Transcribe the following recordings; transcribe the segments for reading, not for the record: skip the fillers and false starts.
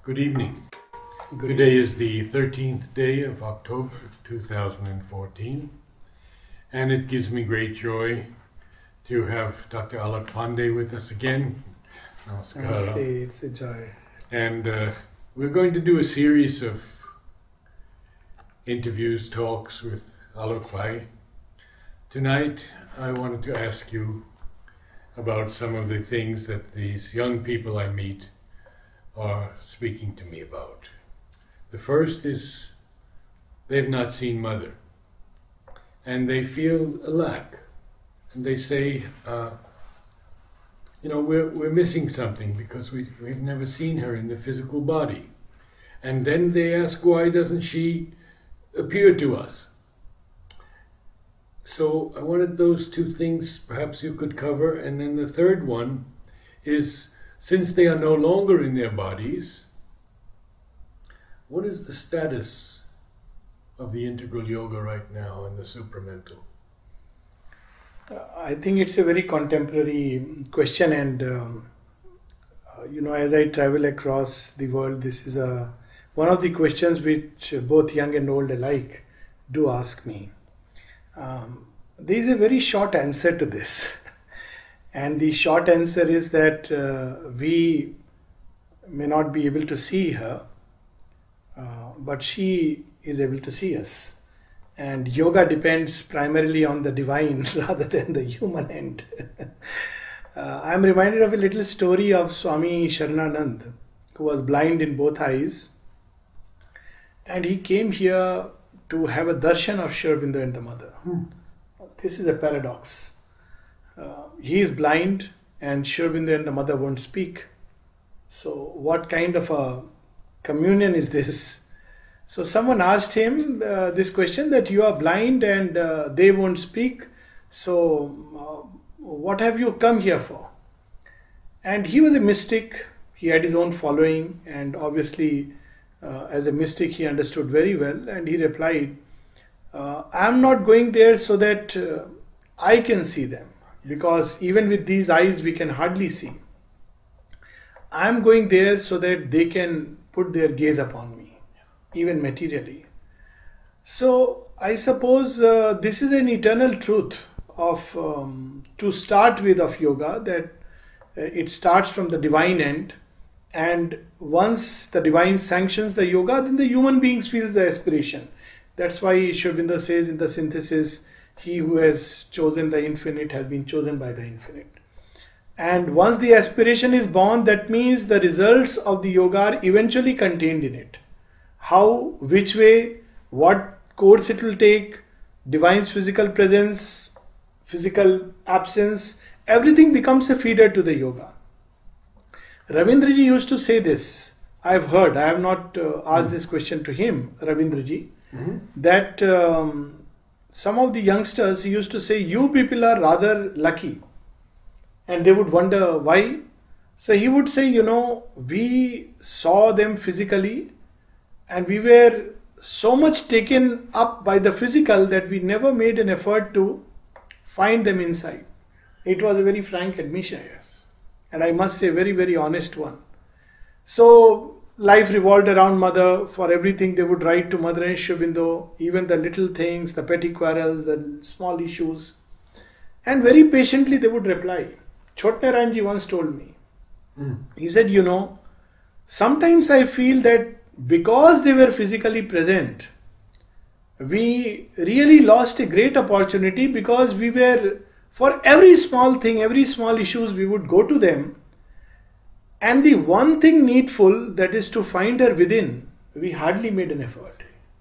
Good evening. Good Today is the 13th day of October 2014, and it gives me great joy to have Dr. Alok Pandey with us again. Namaskar. Namaste, it's a joy. And we're going to do a series of interviews, talks with Alok Bhai. Tonight, I wanted to ask you about some of the things that these young people I meet are speaking to me about. The first is they've not seen Mother, and they feel a lack, and they say, we're missing something because we've never seen her in the physical body. And then they ask, why doesn't she appear to us? So I wanted those two things perhaps you could cover. And then the third one is, since they are no longer in their bodies, what is the status of the integral yoga right now and the supramental? I think it's a very contemporary question, and as I travel across the world, this is one of the questions which both young and old alike do ask me. There is a very short answer to this, and the short answer is that we may not be able to see her, but she is able to see us. And yoga depends primarily on the divine rather than the human end. I am reminded of a little story of Swami Sharananand, who was blind in both eyes, and he came here to have a darshan of Sri Aurobindo and the Mother. This is a paradox. He is blind and Sri Aurobindo and the Mother won't speak. So what kind of a communion is this? So someone asked him this question, that you are blind and they won't speak. So what have you come here for? And he was a mystic. He had his own following, and obviously as a mystic he understood very well. And he replied, I am not going there so that I can see them, because even with these eyes we can hardly see. I am going there so that they can put their gaze upon me, even materially. So I suppose this is an eternal truth of to start with of yoga, that it starts from the divine end, and once the divine sanctions the yoga, then the human beings feels the aspiration. That's why Sri Aurobindo says in the synthesis, he who has chosen the infinite has been chosen by the infinite. And once the aspiration is born, that means the results of the yoga are eventually contained in it. How, which way, what course it will take, divine's physical presence, physical absence, everything becomes a feeder to the yoga. Ravindraji used to say this. I've heard, I have not asked this question to him, Ravindraji, that some of the youngsters, he used to say, you people are rather lucky. And they would wonder why. So he would say, we saw them physically, and we were so much taken up by the physical that we never made an effort to find them inside. It was a very frank admission. Yes. And I must say, very, very honest one. So life revolved around Mother. For everything they would write to Mother and Sri Aurobindo, even the little things, the petty quarrels, the small issues. And very patiently they would reply. Chhot Narayanji once told me, he said, sometimes I feel that because they were physically present, we really lost a great opportunity, because we were, for every small thing, every small issues, we would go to them. And the one thing needful, that is to find her within, we hardly made an effort.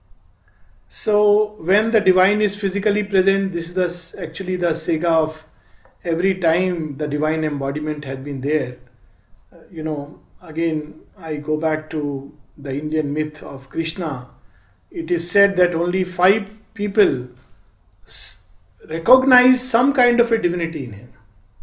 So when the divine is physically present, this is actually the saga of every time the divine embodiment has been there. Again, I go back to the Indian myth of Krishna. It is said that only 5 people recognize some kind of a divinity in him.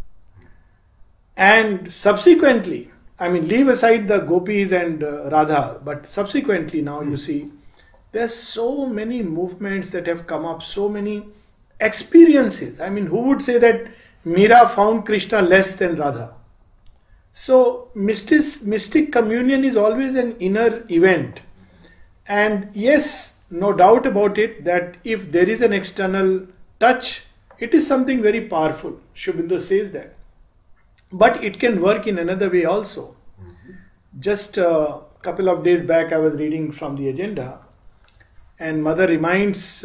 And subsequently, leave aside the gopis and Radha, but subsequently now you see, there's so many movements that have come up, so many experiences. Who would say that Meera found Krishna less than Radha? So mystic communion is always an inner event. And yes, no doubt about it that if there is an external touch, it is something very powerful. Sri Aurobindo says that. But it can work in another way also. Just a couple of days back, I was reading from the agenda, and Mother reminds,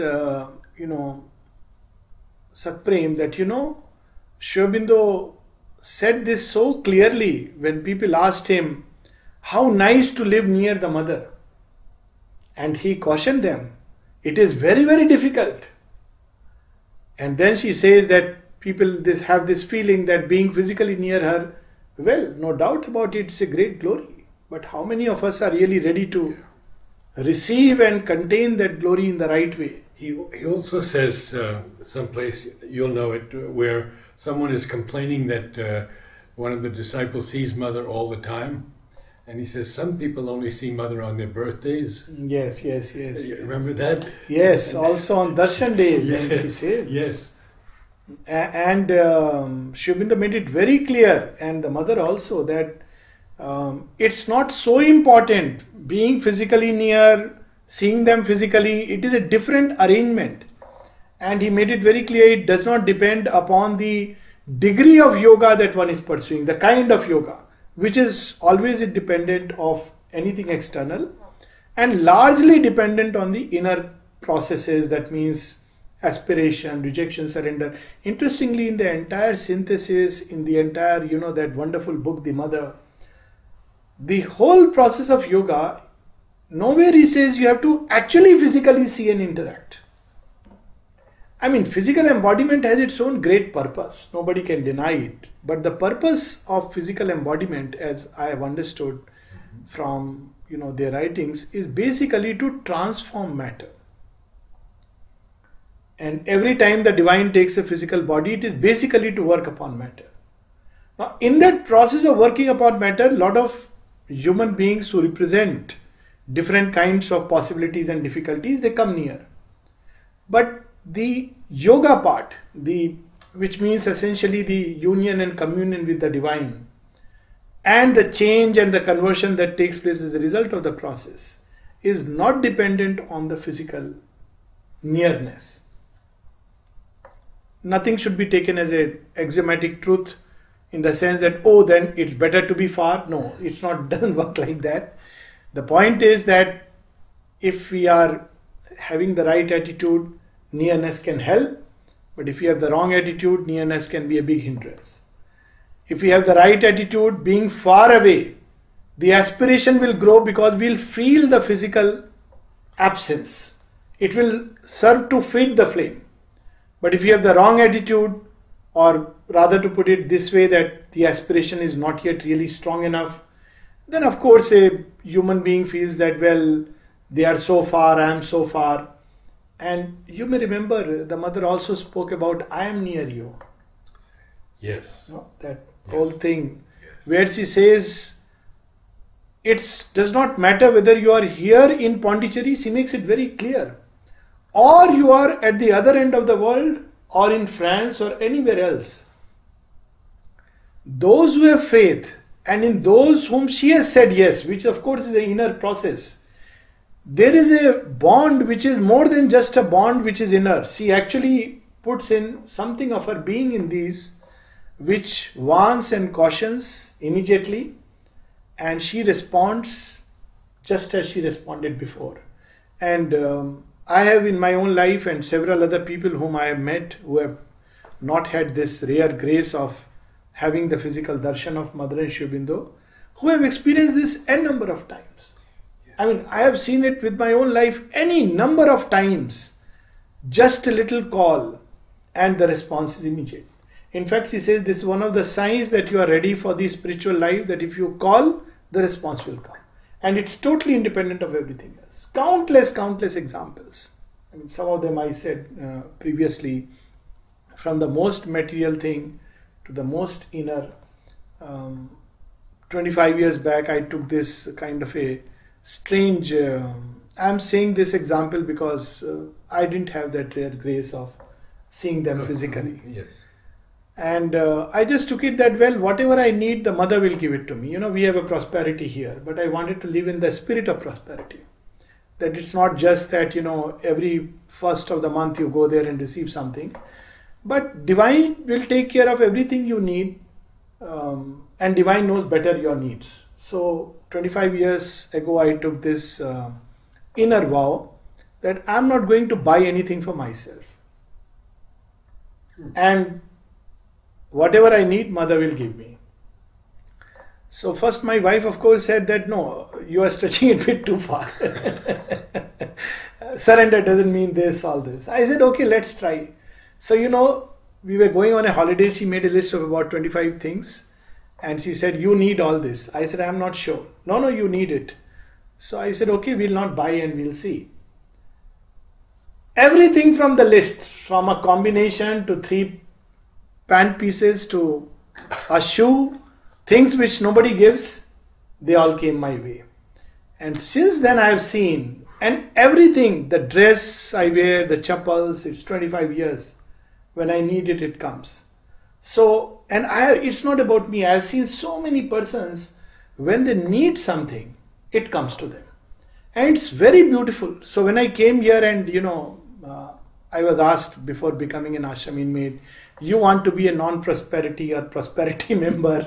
Satprem that, Sri Aurobindo said this so clearly when people asked him, how nice to live near the Mother. And he cautioned them, it is very, very difficult. And then she says that people have this feeling that being physically near her, well, no doubt about it, it's a great glory. But how many of us are really ready to receive and contain that glory in the right way? He also says someplace, you'll know it, where someone is complaining that one of the disciples sees Mother all the time. And he says, some people only see Mother on their birthdays. Yes. Remember that? Yes, also on Darshan Day, Yes. she said. Yes. And Sri Aurobindo made it very clear, and the Mother also, that it's not so important being physically near, seeing them physically. It is a different arrangement. And he made it very clear, it does not depend upon the degree of yoga that one is pursuing, the kind of yoga, which is always dependent of anything external and largely dependent on the inner processes. That means aspiration, rejection, surrender. Interestingly, in the entire synthesis, in the entire, that wonderful book, The Mother, the whole process of yoga, nowhere he says you have to actually physically see and interact. I mean, physical embodiment has its own great purpose. Nobody can deny it. But the purpose of physical embodiment, as I have understood from their writings, is basically to transform matter. And every time the divine takes a physical body, it is basically to work upon matter. Now, in that process of working upon matter, a lot of human beings who represent different kinds of possibilities and difficulties, they come near. But the yoga part, which means essentially the union and communion with the divine, and the change and the conversion that takes place as a result of the process, is not dependent on the physical nearness. Nothing should be taken as an axiomatic truth in the sense that, then it's better to be far. No, it's not, doesn't work like that. The point is that if we are having the right attitude, nearness can help, but if you have the wrong attitude, nearness can be a big hindrance. If we have the right attitude, being far away, the aspiration will grow because we'll feel the physical absence. It will serve to feed the flame. But if you have the wrong attitude, or rather to put it this way, that the aspiration is not yet really strong enough, then of course a human being feels that, well, they are so far, I am so far. And you may remember the Mother also spoke about, I am near you. Yes. That whole thing, where she says, it does not matter whether you are here in Pondicherry, she makes it very clear, or you are at the other end of the world, or in France or anywhere else. Those who have faith, and in those whom she has said yes, which of course is an inner process, there is a bond which is more than just a bond which is inner. She actually puts in something of her being in these, which warns and cautions immediately, and she responds just as she responded before. And I have in my own life, and several other people whom I have met who have not had this rare grace of having the physical darshan of Mother and Sri Aurobindo, who have experienced this n number of times. I mean, I have seen it with my own life any number of times. Just a little call and the response is immediate. In fact, she says this is one of the signs that you are ready for the spiritual life, that if you call, the response will come. And it's totally independent of everything else. Countless examples. I mean, some of them I said previously, from the most material thing to the most inner. 25 years back, I took this kind of a strange, I'm saying this example because I didn't have that rare grace of seeing them physically. Yes. And I just took it that, well, whatever I need, the mother will give it to me. We have a prosperity here, but I wanted to live in the spirit of prosperity. That it's not just that, every first of the month you go there and receive something, but divine will take care of everything you need, and divine knows better your needs. So 25 years ago, I took this inner vow that I'm not going to buy anything for myself. And whatever I need, mother will give me. So first my wife, of course, said that, no, you are stretching it a bit too far. Surrender doesn't mean this, all this. I said, okay, let's try. So, we were going on a holiday. She made a list of about 25 things. And she said, you need all this. I said, I'm not sure. No, you need it. So I said, okay, we'll not buy and we'll see. Everything from the list, from a combination to 3 pant pieces to a shoe, things which nobody gives, they all came my way. And since then I have seen, and everything, the dress I wear, the chappals, it's 25 years. When I need it, it comes. So, and it's not about me. I have seen so many persons, when they need something, it comes to them. And it's very beautiful. So when I came here and, I was asked before becoming an ashram inmate, you want to be a non-prosperity or prosperity member.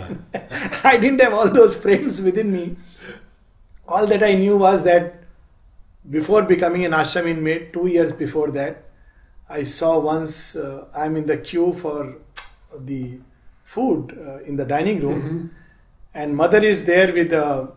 I didn't have all those frames within me. All that I knew was that before becoming an ashram inmate, 2 years before that, I saw once, I'm in the queue for the food in the dining room, and mother is there with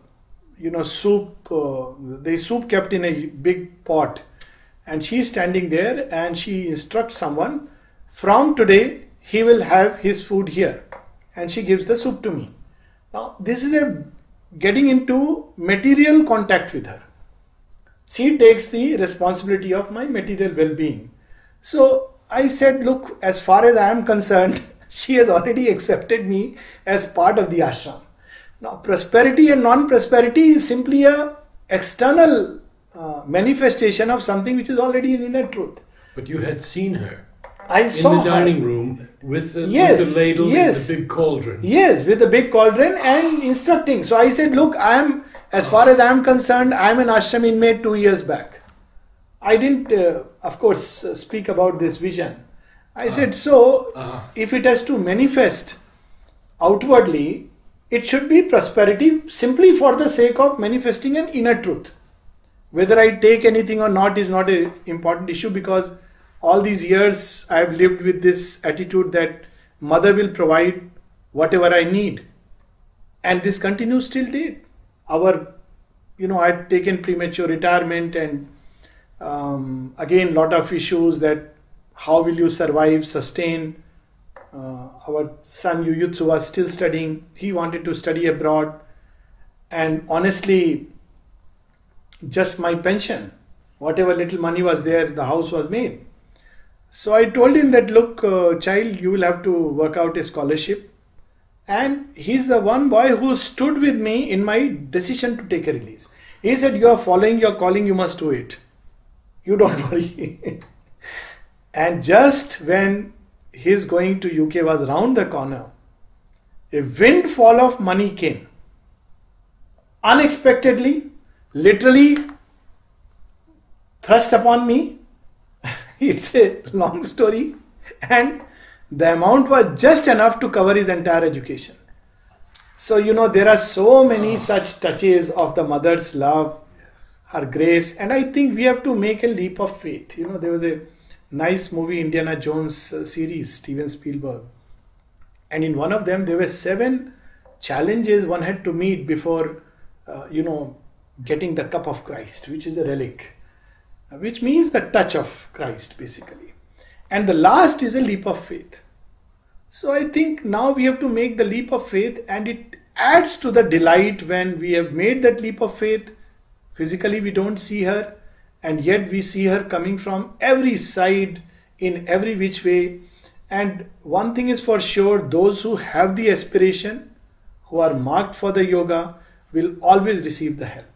soup, the soup kept in a big pot, and she is standing there and she instructs someone, from today he will have his food here, and she gives the soup to me. Now this is getting into material contact with her. She takes the responsibility of my material well-being. So I said, look, as far as I am concerned, she has already accepted me as part of the ashram. Now prosperity and non-prosperity is simply a external manifestation of something which is already an inner truth. But you had seen her. I saw in the dining her. Room with the ladle yes. and the big cauldron. Yes, with the big cauldron and instructing. So I said, look, as far as I am concerned, I am an ashram inmate 2 years back. I didn't, of course, speak about this vision. I said, so if it has to manifest outwardly, it should be prosperity simply for the sake of manifesting an inner truth. Whether I take anything or not is not an important issue, because all these years I have lived with this attitude that mother will provide whatever I need. And this continues till date. I had taken premature retirement, and again, lot of issues that how will you survive, sustain. Our son Yuyutsu was still studying. He wanted to study abroad. And honestly, just my pension, whatever little money was there, the house was made. So I told him that, look, child, you will have to work out a scholarship. And he's the one boy who stood with me in my decision to take a release. He said, you are following your calling, you must do it. You don't worry. And just when his going to UK was round the corner, a windfall of money came. Unexpectedly, literally thrust upon me. It's a long story, and the amount was just enough to cover his entire education. So, there are so many such touches of the mother's love, her grace, and I think we have to make a leap of faith. There was a nice movie, Indiana Jones series, Steven Spielberg, and in one of them there were 7 challenges one had to meet before, getting the cup of Christ, which is a relic, which means the touch of Christ basically. And the last is a leap of faith. So I think now we have to make the leap of faith, and it adds to the delight when we have made that leap of faith. Physically we don't see her, and yet we see her coming from every side, in every which way. And one thing is for sure, those who have the aspiration, who are marked for the yoga, will always receive the help.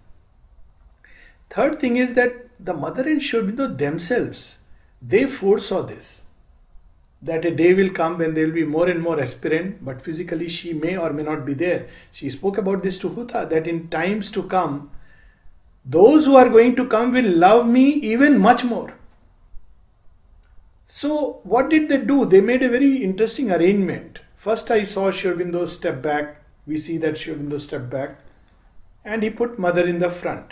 Third thing is that the mother and Sri Aurobindo themselves, they foresaw this. that a day will come when there will be more and more aspirant, but physically she may or may not be there. She spoke about this to Huta, that in times to come, those who are going to come will love me even much more. So what did they do? They made a very interesting arrangement. First I saw Sri Aurobindo step back. We see that Sri Aurobindo step back and he put mother in the front.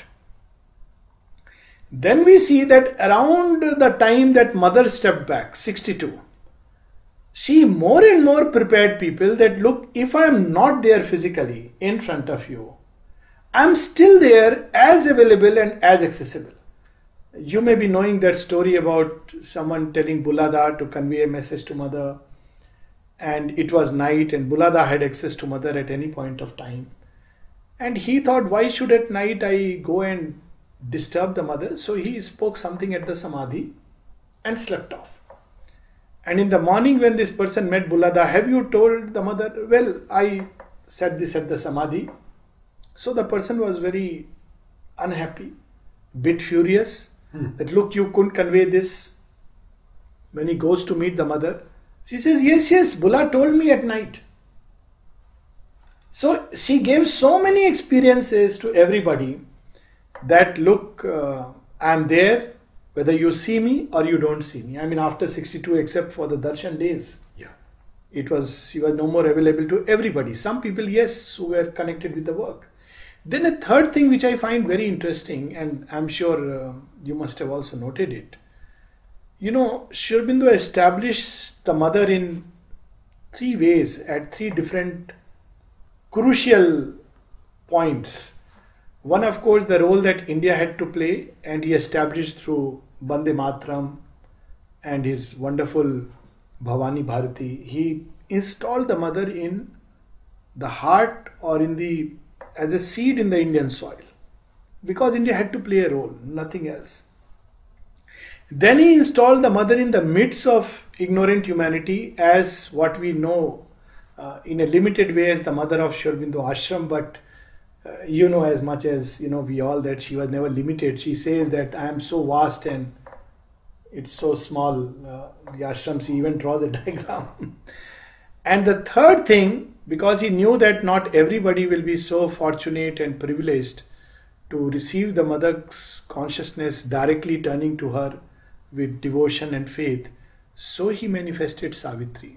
Then we see that around the time that mother stepped back, 62, she more and more prepared people that, look, if I am not there physically in front of you, I am still there, as available and as accessible. You may be knowing that story about someone telling Bulada to convey a message to mother, and it was night and Bulada had access to mother at any point of time. And he thought, why should at night I go and disturb the mother? So he spoke something at the Samadhi and slept off. And in the morning when this person met Bulada, have you told the mother? Well, I said this at the Samadhi. So the person was very unhappy, bit furious, that look, you couldn't convey this. When he goes to meet the mother, she says, yes, Bula told me at night. So she gave so many experiences to everybody that, look, I'm there, whether you see me or you don't see me. I mean, after 62, except for the darshan days, she was no more available to everybody. Some people, yes, who were connected with the work. Then a third thing which I find very interesting, and I'm sure you must have also noted it. You know, Sri Aurobindo established the mother in 3 ways at 3 different crucial points. One, of course, the role that India had to play, and he established through Bande Matram and his wonderful Bhavani Bharati. He installed the mother in the heart or as a seed in the Indian soil, because India had to play a role, nothing else. Then he installed the mother in the midst of ignorant humanity as what we know in a limited way as the mother of Sri Aurobindo Ashram, but you know as much as we all that she was never limited. She says that I am so vast and it's so small, the ashram, she even draws a diagram. And the third thing, because he knew that not everybody will be so fortunate and privileged to receive the mother's consciousness directly turning to her with devotion and faith, so he manifested Savitri.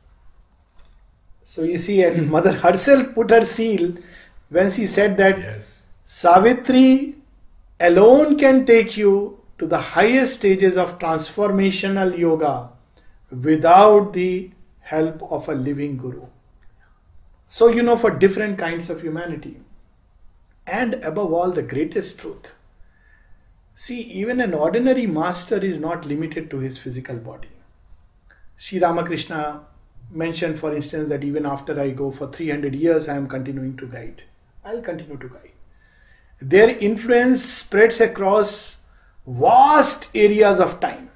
So you see, and mother herself put her seal when she said that Savitri alone can take you to the highest stages of transformational yoga without the help of a living guru. So, for different kinds of humanity. And above all, the greatest truth. See, even an ordinary master is not limited to his physical body. Sri Ramakrishna mentioned, for instance, that even after I go for 300 years, I am continuing to guide. I'll continue to guide. Their influence spreads across vast areas of time.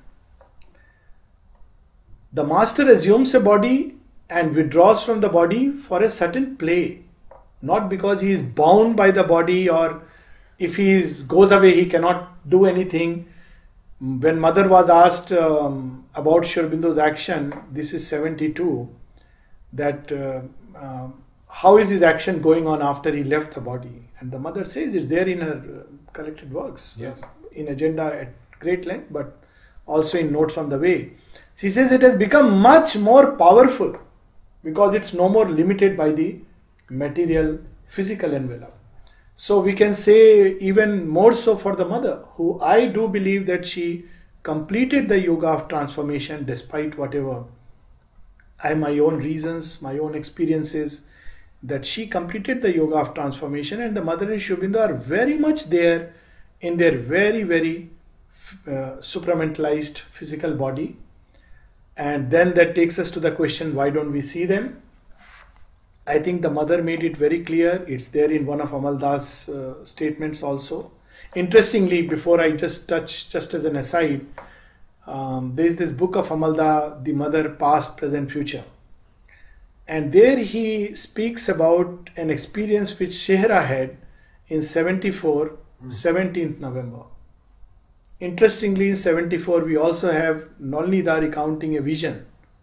The master assumes a body and withdraws from the body for a certain play, not because he is bound by the body, or if he goes away he cannot do anything. When mother was asked about Sri Aurobindo's action, this is 72, that how is his action going on after he left the body, and the mother says it's there in her collected works, in agenda at great length, but also in notes on the way. She says it has become much more powerful because it's no more limited by the material physical envelope. So we can say even more so for the mother, who I do believe that she completed the yoga of transformation despite whatever I have my own reasons, my own experiences, that she completed the yoga of transformation, and the mother and Sri Aurobindo are very much there in their very, very supramentalized physical body. And then that takes us to the question, why don't we see them? I think the mother made it very clear. It's there in one of Amal Das' statements also. Interestingly, before I just touch, just as an aside, there is this book of Amal Das, The Mother, Past, Present, Future. And there he speaks about an experience which Shehra had in 74, 17th November. Interestingly, in 74, we also have Nolnida recounting a vision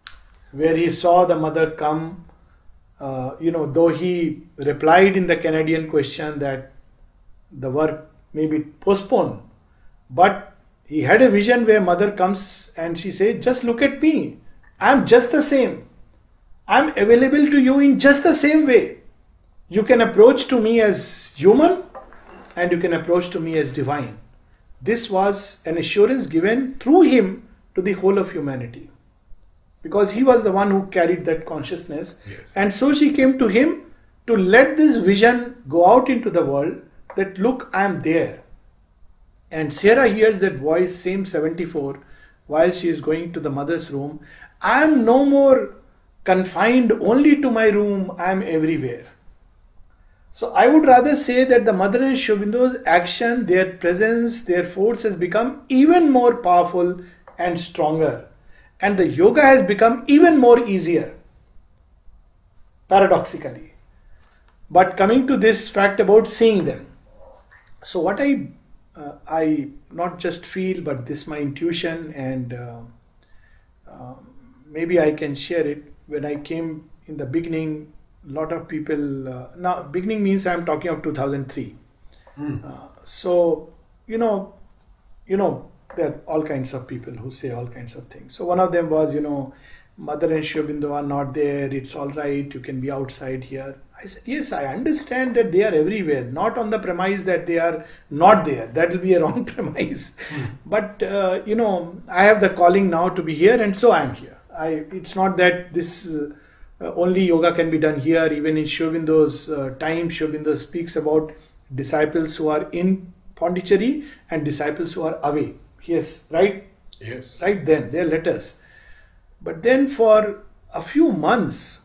where he saw the mother come. Though he replied in the Canadian question that the work may be postponed, but he had a vision where mother comes and she said, just look at me. I'm just the same. I'm available to you in just the same way. You can approach to me as human and you can approach to me as divine. This was an assurance given through him to the whole of humanity, because he was the one who carried that consciousness. Yes. And so she came to him to let this vision go out into the world that look, I am there. And Sarah hears that voice, same 74, while she is going to the mother's room. I am no more confined only to my room, I am everywhere. So I would rather say that the mother and Sri Aurobindo's action, their presence, their force has become even more powerful and stronger. And the yoga has become even more easier, paradoxically. But coming to this fact about seeing them. So what I not just feel, but this my intuition, and maybe I can share it. When I came in the beginning, a lot of people, now beginning means I'm talking of 2003. So, there are all kinds of people who say all kinds of things. So one of them was, mother and Sri Aurobindo are not there, it's all right, you can be outside here. I said, yes, I understand that they are everywhere, not on the premise that they are not there. That will be a wrong premise. But, I have the calling now to be here, and so I am here. It's not that this only yoga can be done here. Even in Sri Aurobindo's time, Sri Aurobindo speaks about disciples who are in Pondicherry and disciples who are away. Yes, right? Yes. Right then, their letters. But then for a few months,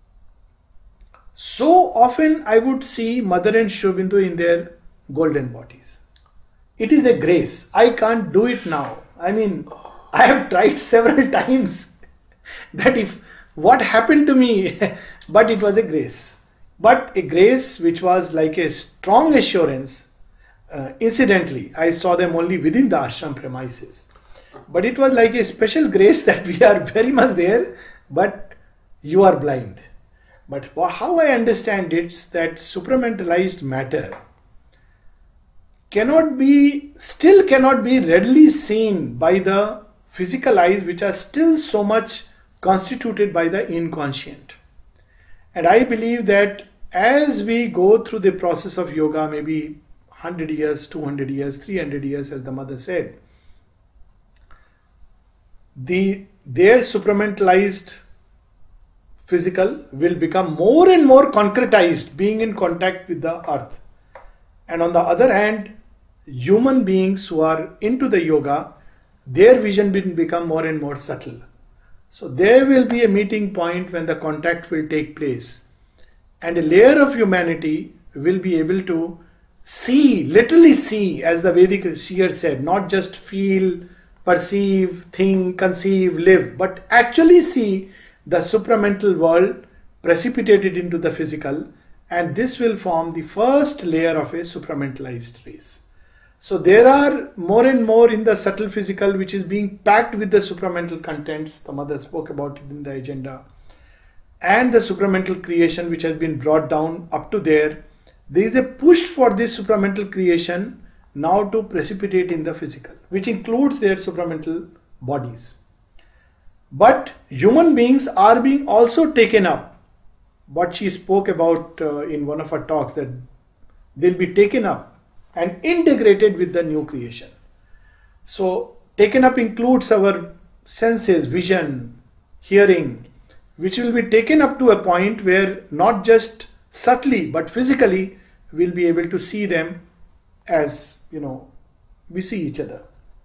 so often I would see Mother and Sri Aurobindo in their golden bodies. It is a grace. I can't do it now. I mean, I have tried several times that if what happened to me, but it was a grace. But a grace which was like a strong assurance. Incidentally, I saw them only within the ashram premises. But it was like a special grace that we are very much there, but you are blind. But how I understand it's that supramentalized matter still cannot be readily seen by the physical eyes, which are still so much constituted by the inconscient. And I believe that as we go through the process of yoga, maybe 100 years, 200 years, 300 years, as the mother said, their supramentalized physical will become more and more concretized, being in contact with the earth. And on the other hand, human beings who are into the yoga, their vision will become more and more subtle. So there will be a meeting point when the contact will take place, and a layer of humanity will be able to see, literally see, as the Vedic seer said, not just feel, perceive, think, conceive, live, but actually see the supramental world precipitated into the physical, and this will form the first layer of a supramentalized race. So there are more and more in the subtle physical which is being packed with the supramental contents. The mother spoke about it in the agenda. And the supramental creation which has been brought down up to there. There is a push for this supramental creation now to precipitate in the physical, which includes their supramental bodies. But human beings are being also taken up. What she spoke about in one of her talks, that they'll be taken up and integrated with the new creation. So taken up includes our senses, vision, hearing, which will be taken up to a point where not just subtly but physically we'll be able to see them as, we see each other.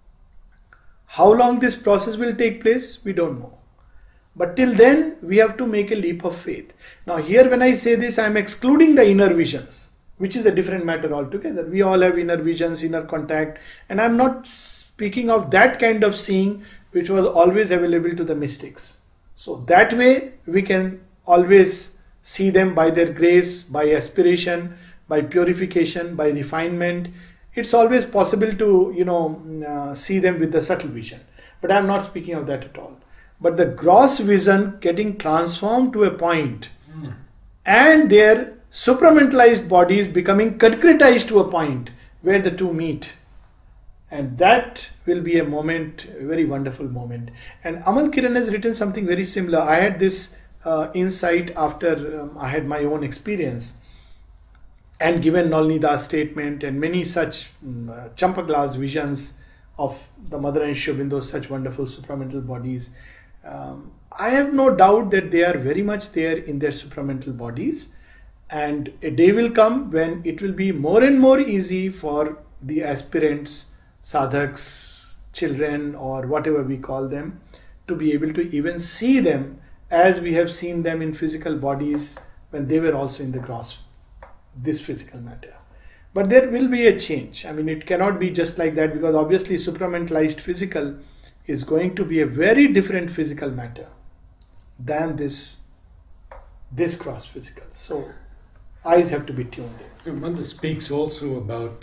How long this process will take place, we don't know. But till then, we have to make a leap of faith. Now here when I say this, I am excluding the inner visions, which is a different matter altogether. We all have inner visions, inner contact, and I am not speaking of that kind of seeing which was always available to the mystics. So that way we can always see them by their grace, by aspiration, by purification, by refinement. It's always possible to, see them with the subtle vision. But I'm not speaking of that at all. but the gross vision getting transformed to a point, and their supramentalized bodies becoming concretized to a point where the two meet. And that will be a moment, a very wonderful moment. And Amal Kiran has written something very similar. I had this insight after I had my own experience and given Nalini Das statement and many such Champaglas visions of the Mother and Sri Aurobindo, such wonderful supramental bodies. I have no doubt that they are very much there in their supramental bodies, and a day will come when it will be more and more easy for the aspirants, sadhaks, children, or whatever we call them, to be able to even see them as we have seen them in physical bodies when they were also in the gross, this physical matter. But there will be a change. I mean, it cannot be just like that, because obviously supramentalized physical is going to be a very different physical matter than this gross physical. So eyes have to be tuned in. Your mother speaks also about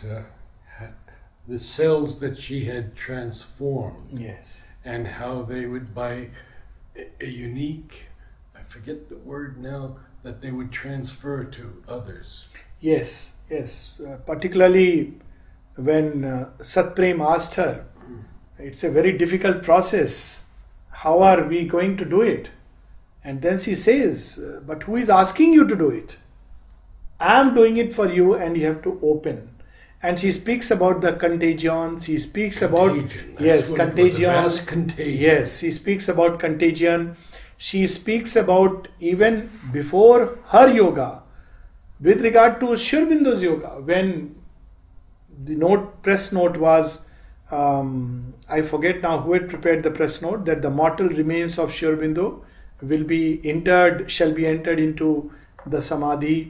the cells that she had transformed. Yes. And how they would, by a unique, I forget the word now, that they would transfer to others. Yes, yes. Particularly when Satprem asked her, it's a very difficult process. How are we going to do it? And then she says, but who is asking you to do it? I am doing it for you, and you have to open. And she speaks about the contagion. She speaks Contagion. about, yes, contagion. Contagion. Yes, she speaks about contagion. She speaks about even before her yoga, with regard to Sri Aurobindo's yoga, when the press note was, I forget now who had prepared the press note, that the mortal remains of Sri Aurobindo shall be entered into the Samadhi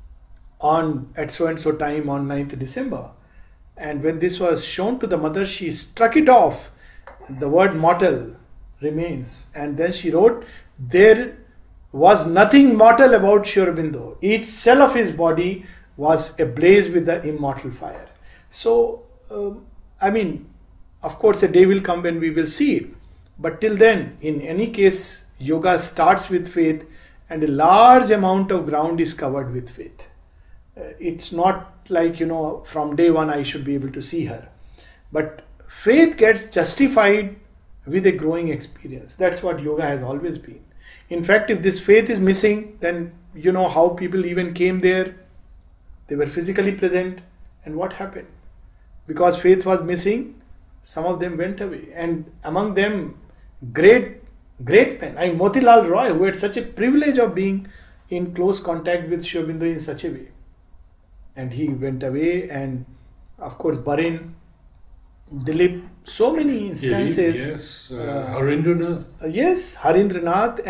at so and so time on 9th December. And when this was shown to the mother, she struck it off, the word mortal remains. And then she wrote, there was nothing mortal about Sri Aurobindo. Each cell of his body was ablaze with the immortal fire. So, I mean, of course a day will come when we will see it. But till then, in any case, yoga starts with faith, and a large amount of ground is covered with faith. It's not like, from day one I should be able to see her. But faith gets justified with a growing experience. That's what yoga has always been. In fact, if this faith is missing, then you know how people even came there. They were physically present, and what happened? Because faith was missing, some of them went away. And among them, great men. I mean, Motilal Roy, who had such a privilege of being in close contact with Sri Aurobindo in such a way. And he went away, and of course Barin, Dilip, so many instances. Yes, Harindranath. Yes, Harindranath,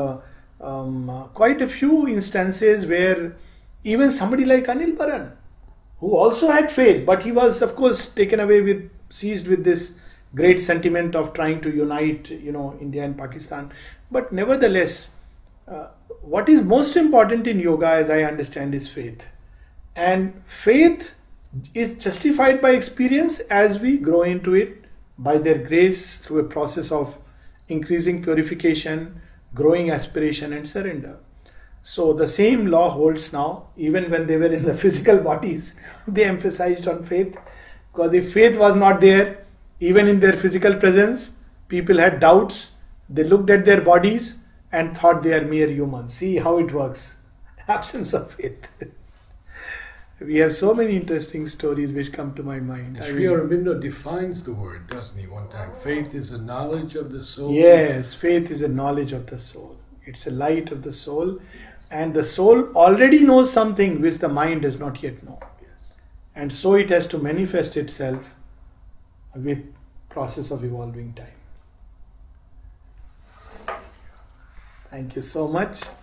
and quite a few instances where even somebody like Anil Baran, who also had faith, but he was of course seized with this great sentiment of trying to unite, India and Pakistan. But nevertheless, what is most important in yoga, as I understand, is faith. And faith is justified by experience as we grow into it by their grace through a process of increasing purification, growing aspiration and surrender. So the same law holds now. Even when they were in the physical bodies, they emphasized on faith, because if faith was not there, even in their physical presence, people had doubts. They looked at their bodies and thought they are mere humans. See how it works. Absence of faith. We have so many interesting stories which come to my mind. Sri Aurobindo defines the word, doesn't he, one time? Faith is a knowledge of the soul. Yes, faith is a knowledge of the soul. It's a light of the soul. Yes. And the soul already knows something which the mind does not yet know. Yes. And so it has to manifest itself with process of evolving time. Thank you so much.